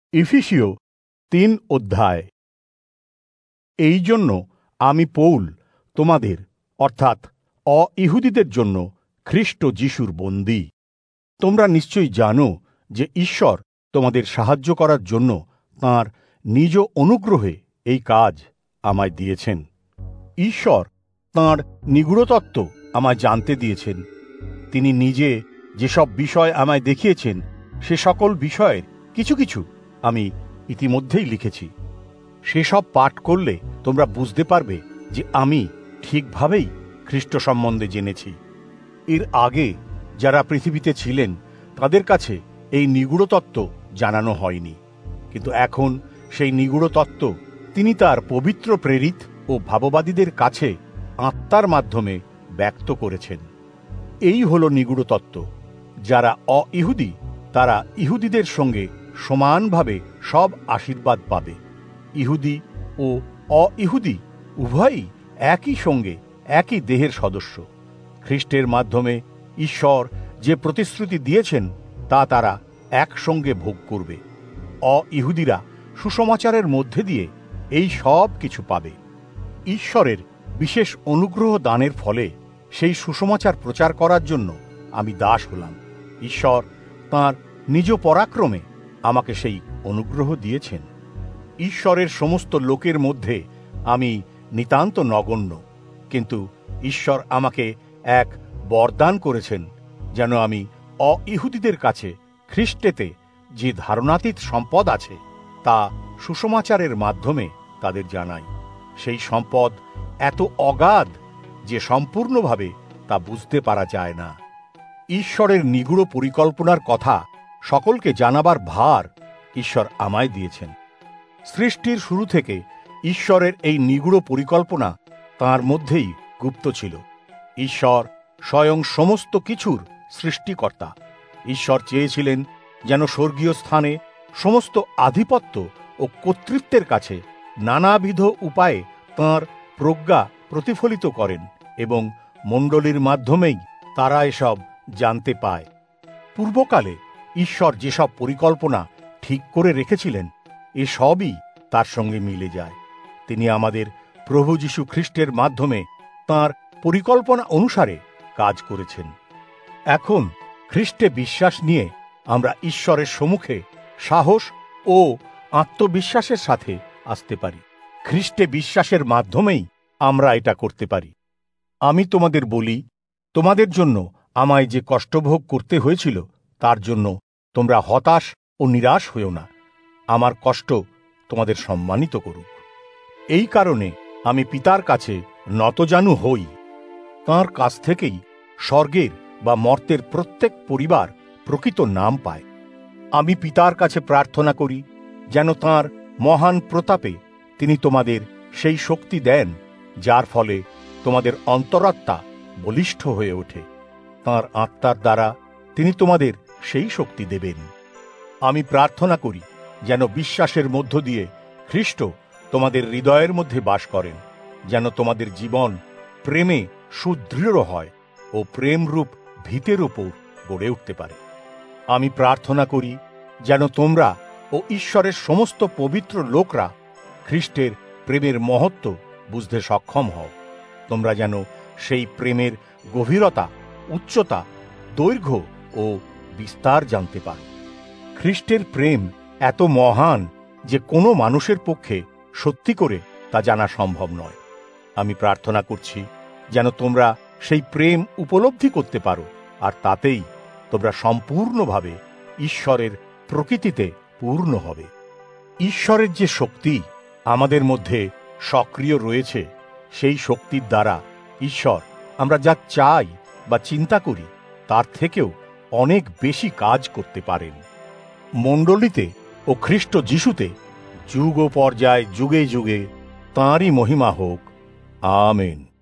ইফিসীয় ৩ অধ্যায়। এই জন্য আমি পৌল তোমাদের অর্থাৎ অ-ইহুদিদের জন্য খ্রিস্ট যিশুর বন্দী। তোমরা নিশ্চয়ই জানো যে ঈশ্বর তোমাদের সাহায্য করার জন্য তাঁর নিজ অনুগ্রহে এই কাজ আমায় দিয়েছেন। ঈশ্বর তাঁর নিগূঢ়তত্ত্ব আমায় জানতে দিয়েছেন। তিনি নিজে যেসব বিষয় আমায় দেখিয়েছেন সে সকল বিষয়ের কিছু কিছু আমি ইতিমধ্যেই লিখেছি। সেসব পাঠ করলে তোমরা বুঝতে পারবে যে আমি ঠিকভাবেই খ্রিস্ট সম্বন্ধে জেনেছি। এর আগে যারা পৃথিবীতে ছিলেন তাদের কাছে এই নিগূঢ় তত্ত্ব জানানো হয়নি, কিন্তু এখন সেই নিগূঢ় তত্ত্ব তিনি তার পবিত্র প্রেরিত ও ভাববাদীদের কাছে আত্মার মাধ্যমে ব্যক্ত করেছেন। এই হল নিগূঢ় তত্ত্ব। যারা অ-ইহুদি তারা ইহুদিদের সঙ্গে সমানভাবে সব আশীর্বাদ পাবে। ইহুদি ও অ-ইহুদি উভয়ই একই সঙ্গে একই দেহের সদস্য। খ্রিস্টের মাধ্যমে ঈশ্বর যে প্রতিশ্রুতি দিয়েছেন তা তারা একসঙ্গে ভোগ করবে। অ-ইহুদিরা সুসমাচারের মধ্যে দিয়ে এই সব কিছু পাবে। ঈশ্বরের বিশেষ অনুগ্রহ দানের ফলে সেই সুসমাচার প্রচার করার জন্য আমি দাস হলাম। ঈশ্বর তাঁর নিজ পরাক্রমে আমাকে সেই অনুগ্রহ দিয়েছেন। ঈশ্বরের সমস্ত লোকের মধ্যে আমি নিতান্ত নগণ্য, কিন্তু ঈশ্বর আমাকে এক বরদান করেছেন যেন আমি অ-ইহুদিদের কাছে খ্রিস্টেতে যে ধারণাতীত সম্পদ আছে তা সুসমাচারের মাধ্যমে তাদের জানাই। সেই সম্পদ এত অগাধ যে সম্পূর্ণভাবে তা বুঝতে পারা যায় না। ঈশ্বরের নিগূঢ় পরিকল্পনার কথা সকলকে জানাবার ভার ঈশ্বর আমায় দিয়েছেন। সৃষ্টির শুরু থেকে ঈশ্বরের এই নিগূঢ় পরিকল্পনা তাঁর মধ্যেই গুপ্ত ছিল। ঈশ্বর স্বয়ং সমস্ত কিছুর সৃষ্টিকর্তা। ঈশ্বর চেয়েছিলেন যেন স্বর্গীয় স্থানে সমস্ত আধিপত্য ও কর্তৃত্বের কাছে নানাবিধ উপায়ে তাঁর প্রজ্ঞা প্রতিফলিত করেন এবং মণ্ডলীর মাধ্যমেই তারা এসব জানতে পায়। পূর্বকালে ঈশ্বর যেসব পরিকল্পনা ঠিক করে রেখেছিলেন এসবই তার সঙ্গে মিলে যায়। তিনি আমাদের প্রভু যীশু খ্রিস্টের মাধ্যমে তাঁর পরিকল্পনা অনুসারে কাজ করেছেন। এখন খ্রিস্টে বিশ্বাস নিয়ে আমরা ঈশ্বরের সম্মুখে সাহস ও আত্মবিশ্বাসের সাথে আসতে পারি। খ্রিস্টে বিশ্বাসের মাধ্যমেই আমরা এটা করতে পারি। আমি তোমাদের বলি, তোমাদের জন্য আমায় যে কষ্টভোগ করতে হয়েছিল তার জন্য তোমরা হতাশ ও নিরাশ হইও না। আমার কষ্ট তোমাদের সম্মানিত করুক। এই কারণে আমি পিতার কাছে নতজানু হই। তাঁর কাছ থেকেই স্বর্গের বা মর্তের প্রত্যেক পরিবার প্রকৃত নাম পায়। আমি পিতার কাছে প্রার্থনা করি যেন তাঁর মহান প্রতাপে তিনি তোমাদের সেই শক্তি দেন যার ফলে তোমাদের অন্তরাত্মা বলিষ্ঠ হয়ে ওঠে। তাঁর আত্মার দ্বারা তিনি তোমাদের সেই শক্তি দেবেন। আমি প্রার্থনা করি যেন বিশ্বাসের মধ্য দিয়ে খ্রিস্ট তোমাদের হৃদয়ের মধ্যে বাস করেন, যেন তোমাদের জীবন প্রেমে সুদৃঢ় হয় ও প্রেমরূপ ভিতের উপর গড়ে উঠতে পারে। আমি প্রার্থনা করি যেন তোমরা ও ঈশ্বরের সমস্ত পবিত্র লোকরা খ্রিস্টের প্রেমের মহত্ব বুঝতে সক্ষম হও। তোমরা যেন সেই প্রেমের গভীরতা, উচ্চতা, দৈর্ঘ্য ও বিস্তার জানতে পারো। খ্রিস্টের প্রেম এত মহান যে কোনো মানুষের পক্ষে সত্যি করে তা জানা সম্ভব নয়। আমি প্রার্থনা করছি যেন তোমরা সেই প্রেম উপলব্ধি করতে পারো, আর তাতেই তোমরা সম্পূর্ণভাবে ঈশ্বরের প্রকৃতিতে পূর্ণ হবে। ঈশ্বরের যে শক্তি আমাদের মধ্যে সক্রিয় রয়েছে সেই শক্তির দ্বারা ঈশ্বর আমরা যা চাই বা চিন্তা করি তার থেকেও অনেক বেশি কাজ করতে পারেন। মণ্ডলীতে ও খ্রিস্ট যিশুতে যুগ পর্যায় যুগে যুগে তাঁরই মহিমা হোক। আমেন।